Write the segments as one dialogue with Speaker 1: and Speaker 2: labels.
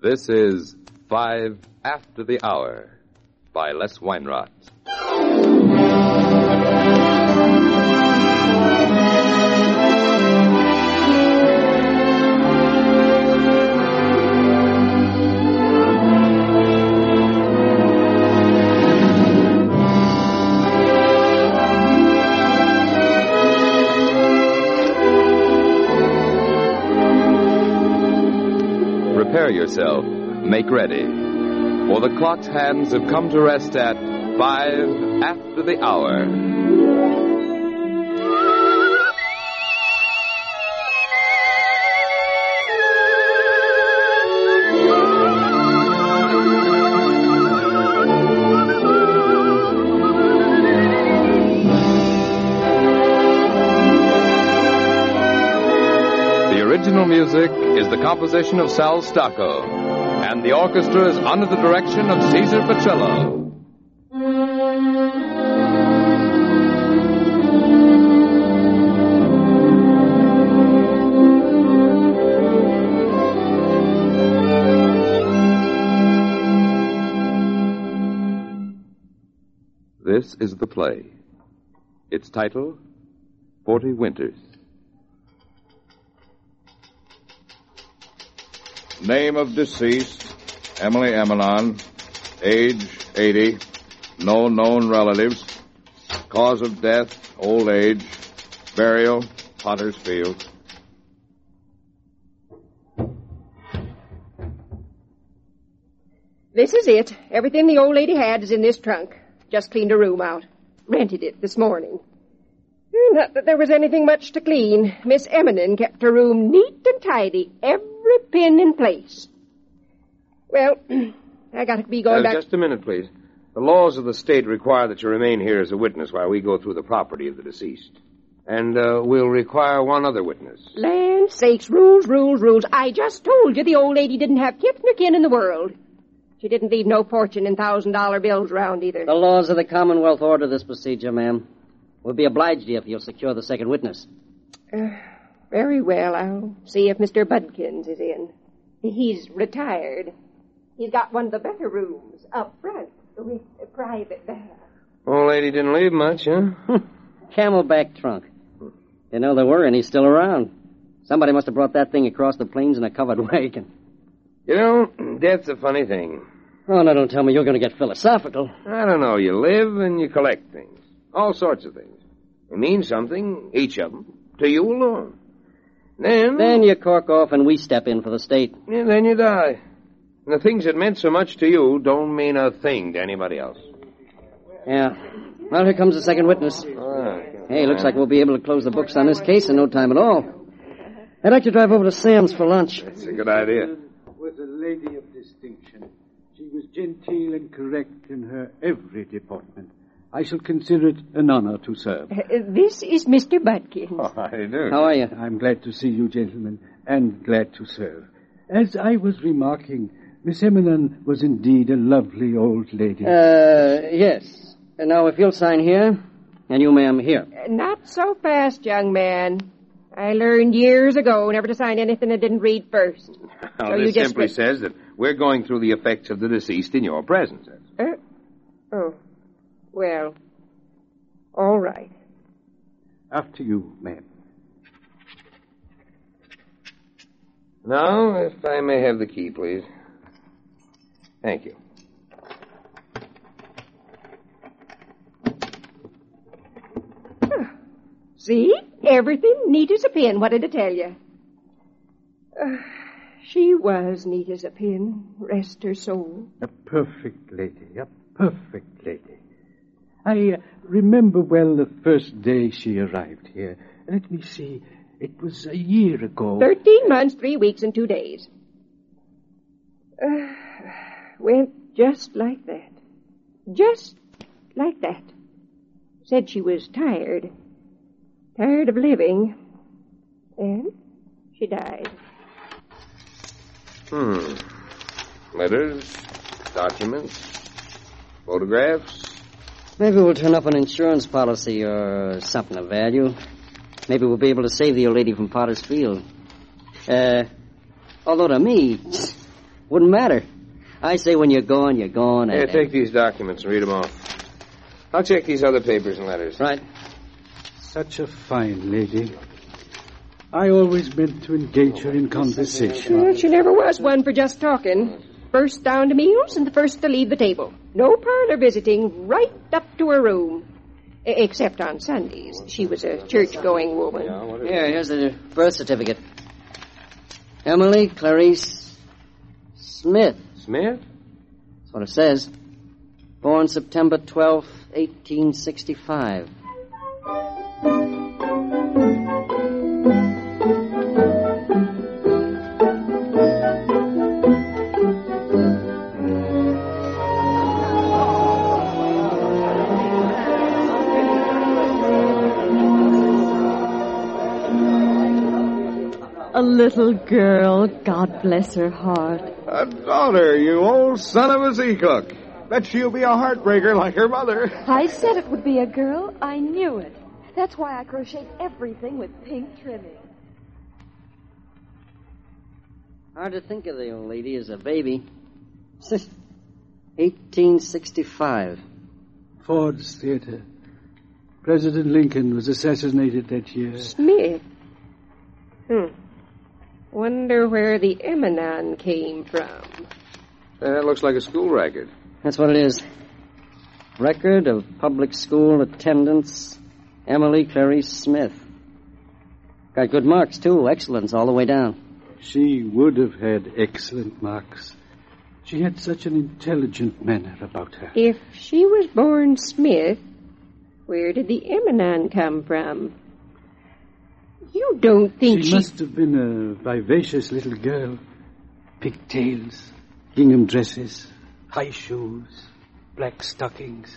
Speaker 1: This is 5 After the Hour by Les Weinrot. Prepare yourself. Make ready. For the clock's hands have come to rest at 5 after the hour. The original music is the composition of Sal Stacco, and the orchestra is under the direction of Cesar Pacello. This is the play. Its title, 40 Winters.
Speaker 2: Name of deceased, Emily Eminon. Age, 80. No known relatives. Cause of death, old age. Burial, Potter's Field.
Speaker 3: This is it. Everything the old lady had is in this trunk. Just cleaned her room out. Rented it this morning. Not that there was anything much to clean. Miss Eminon kept her room neat and tidy, every pin in place. Well, I gotta be going back...
Speaker 4: Just a minute, please. The laws of the state require that you remain here as a witness while we go through the property of the deceased. And we'll require one other witness.
Speaker 3: Land sakes, rules, rules, rules. I just told you the old lady didn't have kith nor kin in the world. She didn't leave no fortune in $1,000 bills around either.
Speaker 5: The laws of the Commonwealth order this procedure, ma'am. We'll be obliged to you if you'll secure the second witness.
Speaker 3: Very well. I'll see if Mr. Budkins is in. He's retired. He's got one of the better rooms up front with a private bath.
Speaker 4: Old lady didn't leave much, huh?
Speaker 5: Camelback trunk. Didn't know there were any still around. Somebody must have brought that thing across the plains in a covered wagon.
Speaker 4: You know, death's a funny thing.
Speaker 5: Oh, now don't tell me you're going to get philosophical.
Speaker 4: I don't know. You live and you collect things. All sorts of things. They mean something, each of them, to you alone. Then
Speaker 5: you cork off and we step in for the state.
Speaker 4: Yeah, then you die. And the things that meant so much to you don't mean a thing to anybody else.
Speaker 5: Yeah. Well, here comes the second witness. Hey, looks like we'll be able to close the books on this case in no time at all. I'd like to drive over to Sam's for lunch.
Speaker 4: That's a good idea.
Speaker 6: Was a lady of distinction. She was genteel and correct in her every deportment. I shall consider it an honor to serve.
Speaker 3: This is Mr. Budkins.
Speaker 4: Oh, how do you do?
Speaker 5: How are you?
Speaker 6: I'm glad to see you, gentlemen, and glad to serve. As I was remarking, Miss Eminon was indeed a lovely old lady.
Speaker 5: Yes. And now, if you'll sign here, and you, ma'am, here.
Speaker 3: Not so fast, young man. I learned years ago never to sign anything I didn't read first.
Speaker 4: Well,
Speaker 3: So
Speaker 4: this
Speaker 3: you just
Speaker 4: simply says that we're going through the effects of the deceased in your presence.
Speaker 3: Well, all right.
Speaker 6: After you, ma'am.
Speaker 4: Now, if I may have the key, please. Thank you.
Speaker 3: See? Everything neat as a pin. What did I tell you? She was neat as a pin. Rest her soul.
Speaker 6: A perfect lady, a perfect lady. I remember well the first day she arrived here. Let me see. It was a year ago.
Speaker 3: 13 months, 3 weeks, and 2 days. Went just like that. Just like that. Said she was tired. Tired of living. And she died.
Speaker 4: Letters, documents, photographs.
Speaker 5: Maybe we'll turn up an insurance policy or something of value. Maybe we'll be able to save the old lady from Potter's Field. Although to me, Wouldn't matter. I say when you're gone, you're gone.
Speaker 4: Here, take these documents and read them off. I'll check these other papers and letters.
Speaker 5: Right.
Speaker 6: Such a fine lady. I always meant to engage her in conversation.
Speaker 3: Well, she never was one for just talking. First down to meals and the first to leave the table. No parlor visiting, right up to her room. Except on Sundays. She was a church-going woman.
Speaker 5: Here, here's the birth certificate. Emily Clarice Smith.
Speaker 4: Smith?
Speaker 5: That's what it says. Born September 12th, 1865.
Speaker 7: A little girl, God bless her heart.
Speaker 2: A daughter, you old son of a sea-cook. Bet she'll be a heartbreaker like her mother.
Speaker 7: I said it would be a girl. I knew it. That's why I crocheted everything with pink trimming.
Speaker 5: Hard to think of the old lady as a baby. 1865.
Speaker 6: Ford's Theater. President Lincoln was assassinated that year.
Speaker 3: Smith. Wonder where the Emanon came from.
Speaker 4: That looks like a school record.
Speaker 5: That's what it is. Record of public school attendance, Emily Clarice Smith. Got good marks, too. Excellence all the way down.
Speaker 6: She would have had excellent marks. She had such an intelligent manner about her.
Speaker 3: If she was born Smith, where did the Emanon come from? You don't think
Speaker 6: she must have been a vivacious little girl. Pigtails, gingham dresses, high shoes, black stockings.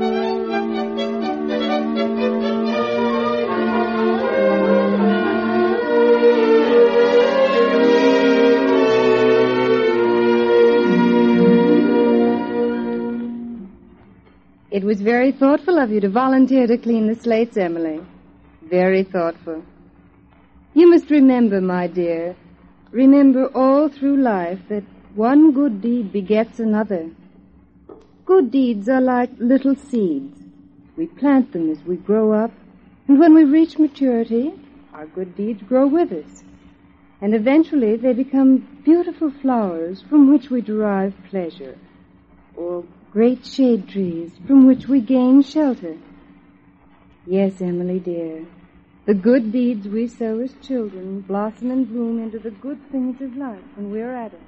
Speaker 8: It was very thoughtful of you to volunteer to clean the slates, Emily. Very thoughtful. You must remember, my dear, remember all through life that one good deed begets another. Good deeds are like little seeds. We plant them as we grow up, and when we reach maturity, our good deeds grow with us. And eventually they become beautiful flowers from which we derive pleasure, or great shade trees from which we gain shelter. Yes, Emily, dear. The good deeds we sow as children blossom and bloom into the good things of life when we're adults.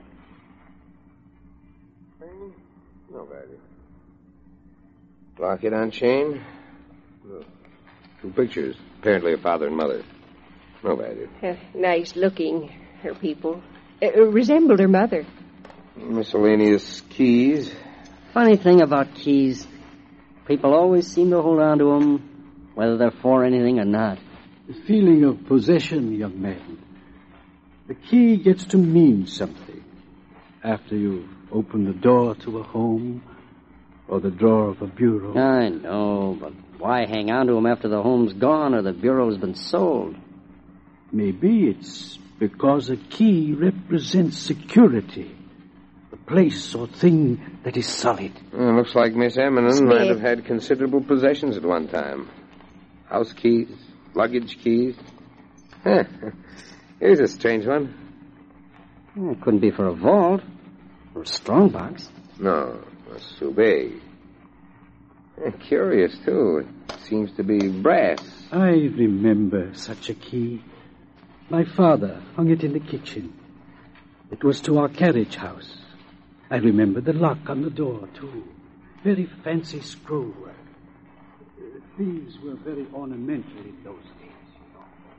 Speaker 4: No value. Locket on chain. Two pictures, apparently of father and mother. No value.
Speaker 3: Nice looking, her people. Resembled her mother.
Speaker 4: Miscellaneous keys.
Speaker 5: Funny thing about keys. People always seem to hold on to them, whether they're for anything or not.
Speaker 6: The feeling of possession, young man. The key gets to mean something after you've opened the door to a home or the drawer of a bureau.
Speaker 5: I know, but why hang on to them after the home's gone or the bureau's been sold?
Speaker 6: Maybe it's because a key represents security, a place or thing that is solid.
Speaker 4: Looks like Miss Emanon
Speaker 3: Smith
Speaker 4: might have had considerable possessions at one time. House keys, luggage keys. Here's a strange one.
Speaker 5: It couldn't be for a vault or a strong box.
Speaker 4: No, that's too big. Curious, too. It seems to be brass.
Speaker 6: I remember such a key. My father hung it in the kitchen. It was to our carriage house. I remember the lock on the door, too. Very fancy scroll work. Thieves were very ornamental in those days, you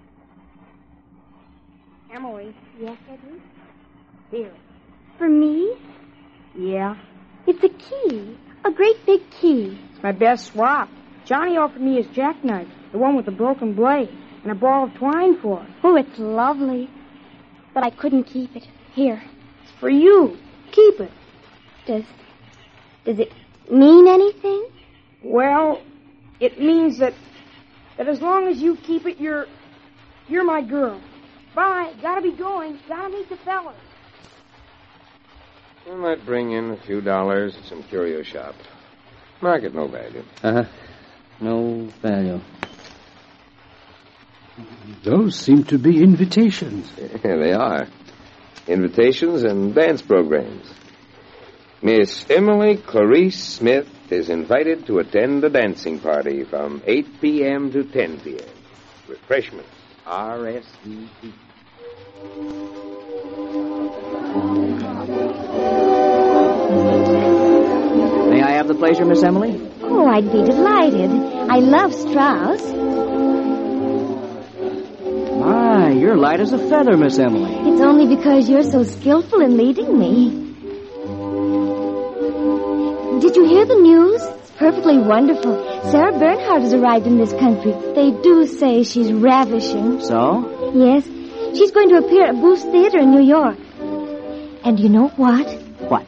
Speaker 6: know.
Speaker 9: Emily.
Speaker 7: Yes, Edward?
Speaker 9: Here.
Speaker 7: For me?
Speaker 9: Yeah.
Speaker 7: It's a key. A great big key.
Speaker 9: It's my best swap. Johnny offered me his jackknife, the one with the broken blade, and a ball of twine for it.
Speaker 7: Oh, it's lovely. But I couldn't keep it. Here.
Speaker 9: It's for you. Keep it.
Speaker 7: Does it mean anything?
Speaker 9: Well, it means that as long as you keep it, you're my girl. Bye. Gotta be going. Gotta meet the fellas.
Speaker 4: I might bring in a few dollars at some curio shop. Market no value.
Speaker 5: Uh-huh. No value.
Speaker 6: Those seem to be invitations.
Speaker 4: Yeah, they are. Invitations and dance programs. Miss Emily Clarice Smith is invited to attend a dancing party from 8 p.m. to 10 p.m. Refreshments. R.S.V.P.
Speaker 5: May I have the pleasure, Miss Emily?
Speaker 10: Oh, I'd be delighted. I love Strauss.
Speaker 5: My, you're light as a feather, Miss Emily.
Speaker 10: It's only because you're so skillful in leading me. Did you hear the news? It's perfectly wonderful. Sarah Bernhardt has arrived in this country. They do say she's ravishing.
Speaker 5: So?
Speaker 10: Yes. She's going to appear at Booth's Theater in New York. And you know what?
Speaker 5: What?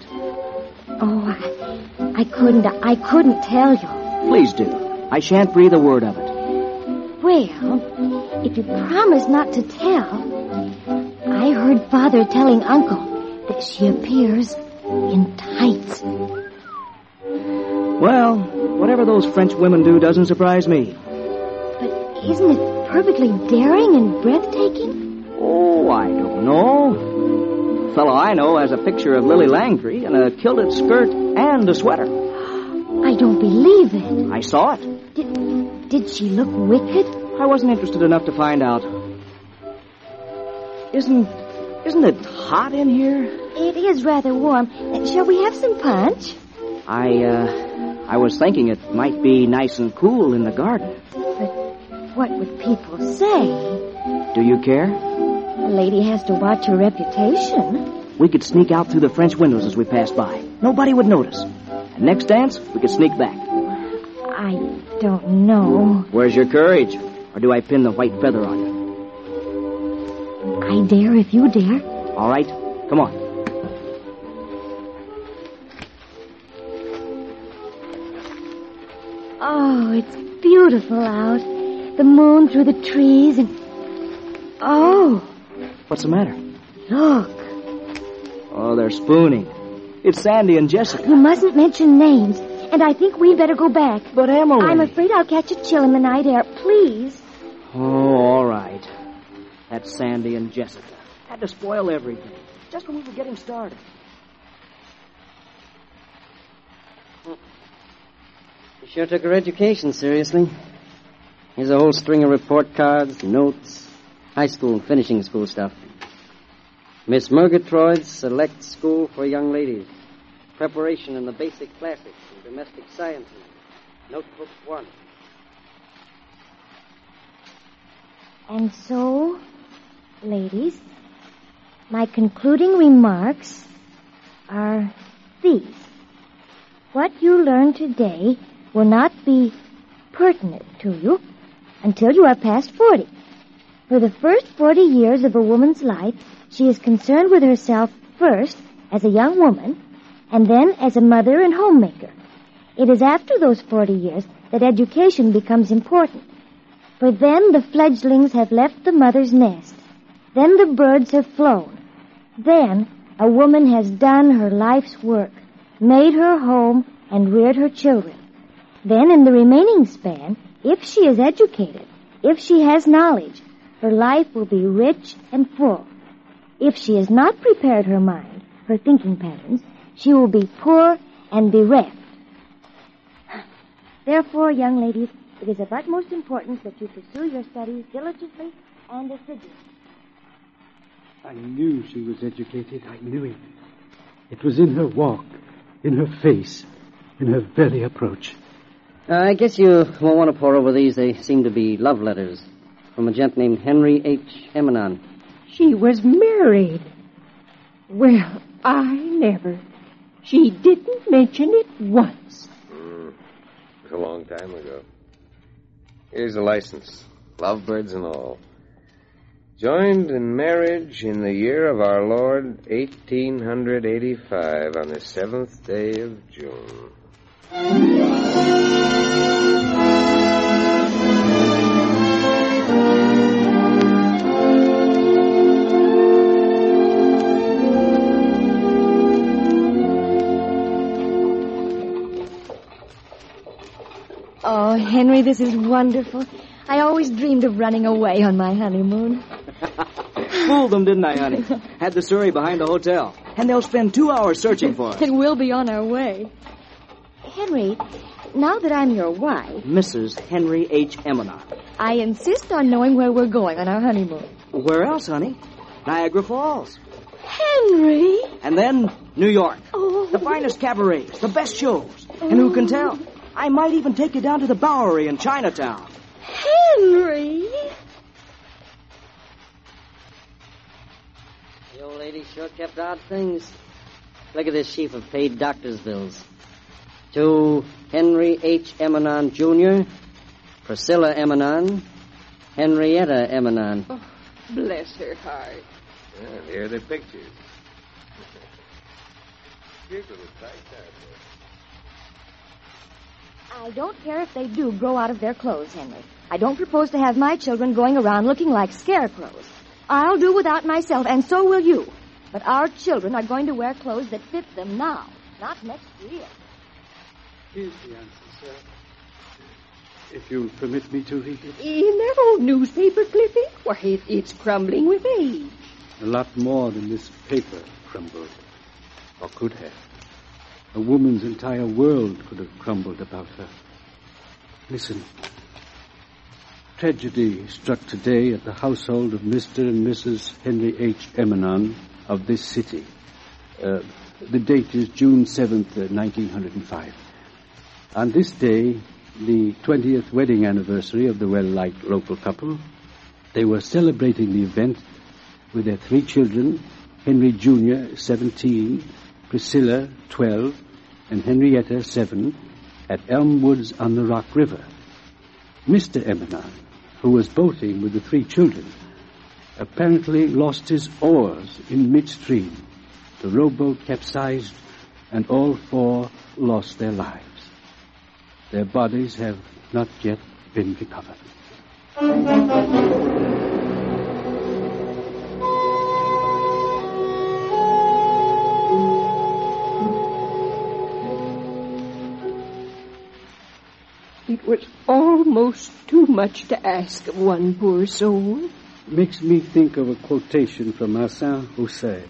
Speaker 10: Oh, I couldn't tell you.
Speaker 5: Please do. I shan't breathe a word of it.
Speaker 10: Well, if you promise not to tell, I heard Father telling Uncle that she appears in tights.
Speaker 5: Well, whatever those French women do doesn't surprise me.
Speaker 10: But isn't it perfectly daring and breathtaking?
Speaker 5: Oh, I don't know. The fellow I know has a picture of Lily Langtry in a kilted skirt and a sweater.
Speaker 10: I don't believe it.
Speaker 5: I saw it.
Speaker 10: Did she look wicked?
Speaker 5: I wasn't interested enough to find out. Isn't it hot in here?
Speaker 10: It is rather warm. Shall we have some punch?
Speaker 5: I was thinking it might be nice and cool in the garden.
Speaker 10: But what would people say?
Speaker 5: Do you care?
Speaker 10: A lady has to watch her reputation.
Speaker 5: We could sneak out through the French windows as we passed by. Nobody would notice. And next dance, we could sneak back.
Speaker 10: I don't know.
Speaker 5: Where's your courage? Or do I pin the white feather on you?
Speaker 10: I dare if you dare.
Speaker 5: All right. Come on.
Speaker 10: Oh, it's beautiful out. The moon through the trees and... Oh!
Speaker 5: What's the matter?
Speaker 10: Look.
Speaker 5: Oh, they're spooning. It's Sandy and Jessica.
Speaker 10: You mustn't mention names, and I think we'd better go back.
Speaker 5: But Emily...
Speaker 10: I'm afraid I'll catch a chill in the night air. Please.
Speaker 5: Oh, all right. That's Sandy and Jessica. Had to spoil everything. Just when we were getting started. She sure took her education seriously. Here's a whole string of report cards, notes, high school and finishing school stuff. Miss Murgatroyd's Select School for Young Ladies. Preparation in the Basic Classics and Domestic Sciences. Notebook 1.
Speaker 10: And so, ladies, my concluding remarks are these. What you learn today will not be pertinent to you until you are past 40. For the first 40 years of a woman's life, she is concerned with herself first as a young woman, and then as a mother and homemaker. It is after those 40 years that education becomes important. For then the fledglings have left the mother's nest. Then the birds have flown. Then a woman has done her life's work, made her home, and reared her children. Then in the remaining span, if she is educated, if she has knowledge, her life will be rich and full. If she has not prepared her mind, her thinking patterns, she will be poor and bereft. Therefore, young ladies, it is of utmost importance that you pursue your studies diligently and assiduously.
Speaker 6: I knew she was educated. I knew it. It was in her walk, in her face, in her very approach.
Speaker 5: I guess you won't want to pore over these. They seem to be love letters from a gent named Henry H. Emanon.
Speaker 3: She was married. Well, I never. She didn't mention it once.
Speaker 4: It was a long time ago. Here's the license. Lovebirds and all. Joined in marriage in the year of our Lord, 1885, on the 7th day of June.
Speaker 10: Oh, Henry, this is wonderful. I always dreamed of running away on my honeymoon.
Speaker 11: Fooled them, didn't I, honey? Had the Surrey behind the hotel. And they'll spend 2 hours searching for us.
Speaker 10: And we'll be on our way. Henry, now that I'm your wife...
Speaker 11: Mrs. Henry H. Emanon.
Speaker 10: I insist on knowing where we're going on our honeymoon.
Speaker 11: Where else, honey? Niagara Falls.
Speaker 10: Henry!
Speaker 11: And then New York.
Speaker 10: Oh.
Speaker 11: The finest cabarets, the best shows. And who can tell? I might even take you down to the Bowery in Chinatown.
Speaker 10: Henry!
Speaker 5: The old lady sure kept odd things. Look at this sheaf of paid doctor's bills. To Henry H. Emanon, Jr., Priscilla Emanon, Henrietta Emanon.
Speaker 3: Oh, bless her heart.
Speaker 4: And here are the pictures. Here's a little tight
Speaker 10: I don't care if they do grow out of their clothes, Henry. I don't propose to have my children going around looking like scarecrows. I'll do without myself, and so will you. But our children are going to wear clothes that fit them now, not next year.
Speaker 6: Here's the answer, sir. If you'll permit me to read it.
Speaker 3: In that old newspaper clipping? Why, it's crumbling with age.
Speaker 6: A lot more than this paper crumbled, or could have. A woman's entire world could have crumbled about her. Listen. Tragedy struck today at the household of Mr. and Mrs. Henry H. Emanon of this city. The date is June 7th, 1905. On this day, the 20th wedding anniversary of the well-liked local couple, they were celebrating the event with their 3 children, Henry Jr., 17, Priscilla, 12, and Henrietta, 7, at Elm Woods on the Rock River. Mr. Emanon, who was boating with the 3 children, apparently lost his oars in midstream. The rowboat capsized, and all 4 lost their lives. Their bodies have not yet been recovered.
Speaker 3: It was almost too much to ask of one poor soul.
Speaker 6: Makes me think of a quotation from Marcin Rousset.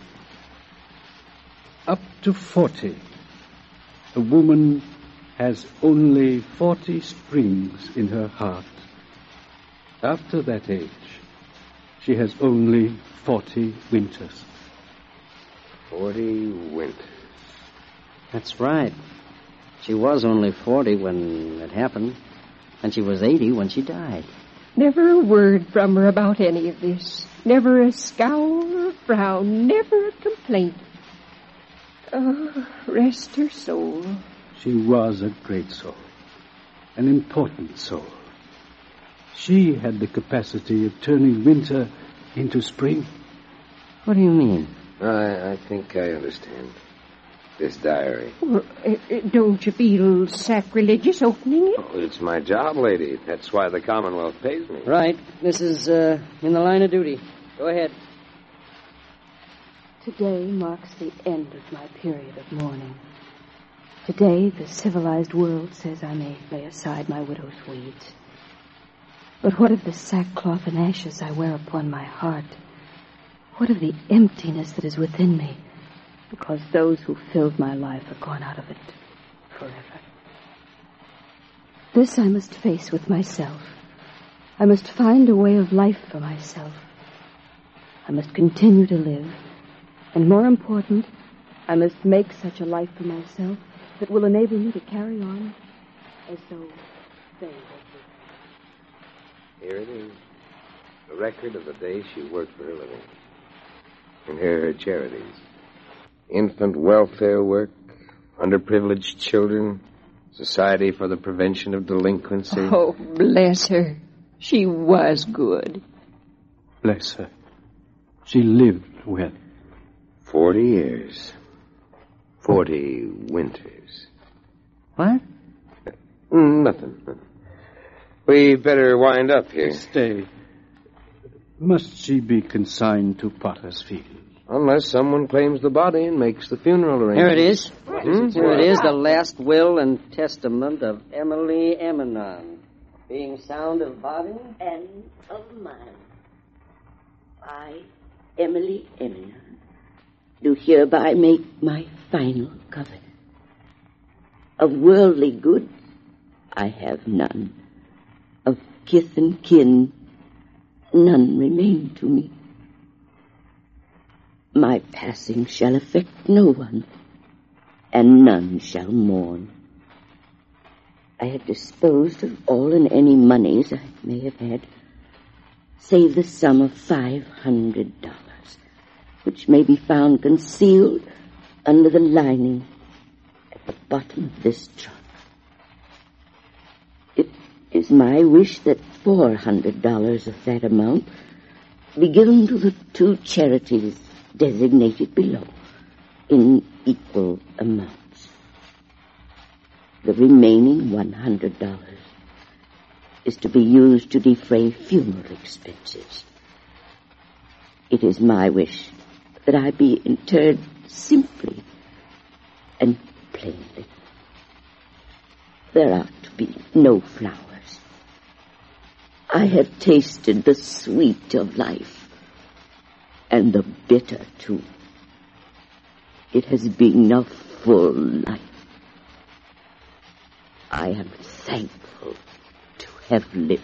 Speaker 6: Up to 40, a woman has only 40 springs in her heart. After that age, she has only 40 winters.
Speaker 4: 40 winters.
Speaker 5: That's right. She was only 40 when it happened, and she was 80 when she died.
Speaker 3: Never a word from her about any of this. Never a scowl or a frown. Never a complaint. Oh, rest her soul.
Speaker 6: She was a great soul, an important soul. She had the capacity of turning winter into spring.
Speaker 5: What do you mean?
Speaker 4: I think I understand. This diary.
Speaker 3: Well, don't you feel sacrilegious opening it?
Speaker 4: Oh, it's my job, lady. That's why the Commonwealth pays me.
Speaker 5: Right. This is in the line of duty. Go ahead.
Speaker 12: Today marks the end of my period of mourning. Today, the civilized world says I may lay aside my widow's weeds. But what of the sackcloth and ashes I wear upon my heart? What of the emptiness that is within me? Because those who filled my life are gone out of it forever. This I must face with myself. I must find a way of life for myself. I must continue to live. And more important, I must make such a life for myself that will enable me to carry on as though they had lived.
Speaker 4: Here it is. A record of the day she worked for her living. And here are her charities. Infant welfare work, underprivileged children, Society for the Prevention of Delinquency.
Speaker 3: Oh, bless her. She was good.
Speaker 6: Bless her. She lived well.
Speaker 4: 40 years. 40 winters.
Speaker 5: What?
Speaker 4: Nothing. We better wind up here.
Speaker 6: Stay. Must she be consigned to Potter's Field?
Speaker 4: Unless someone claims the body and makes the funeral arrangements.
Speaker 5: Here it is. Here it is, the last will and testament of Emily Eminon. Being sound of body
Speaker 13: and of mind. I, Emily Eminon, do hereby make my final covenant. Of worldly goods I have none. Of kith and kin none remain to me. My passing shall affect no one, and none shall mourn. I have disposed of all and any monies I may have had, save the sum of $500, which may be found concealed under the lining at the bottom of this trunk. It is my wish that $400 of that amount be given to the 2 charities designated below in equal amounts. The remaining $100 is to be used to defray funeral expenses. It is my wish that I be interred simply and plainly. There are to be no flowers. I have tasted the sweet of life, and the bitter, too. It has been a full life. I am thankful to have lived.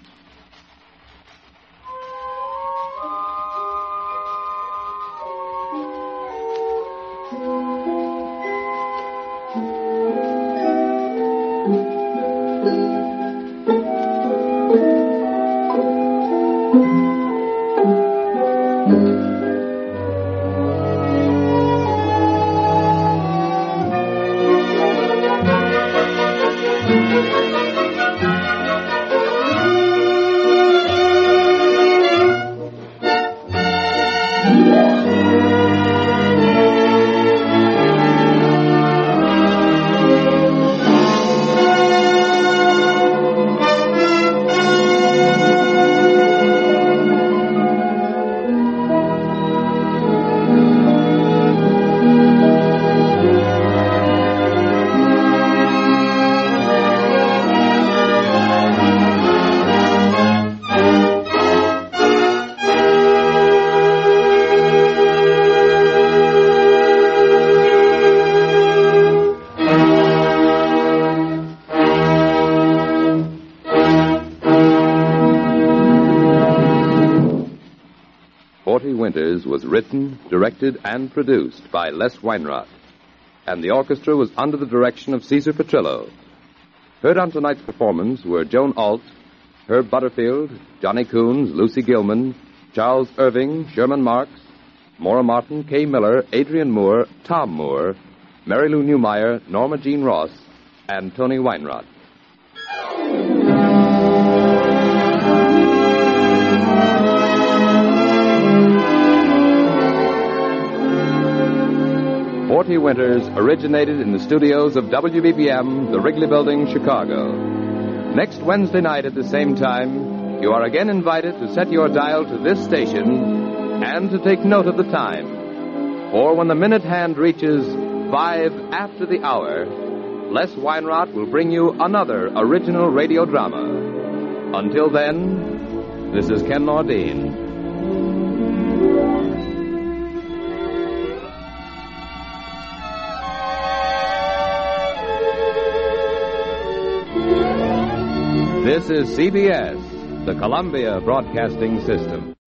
Speaker 1: Winters was written, directed, and produced by Les Weinrott, and the orchestra was under the direction of Cesar Petrillo. Heard on tonight's performance were Joan Alt, Herb Butterfield, Johnny Coons, Lucy Gilman, Charles Irving, Sherman Marks, Maura Martin, Kay Miller, Adrian Moore, Tom Moore, Mary Lou Newmeyer, Norma Jean Ross, and Tony Weinrott. Forty Winters originated in the studios of WBBM, the Wrigley Building, Chicago. Next Wednesday night at the same time, you are again invited to set your dial to this station and to take note of the time. For when the minute hand reaches 5 after the hour, Les Weinrott will bring you another original radio drama. Until then, this is Ken Nordine. This is CBS, the Columbia Broadcasting System.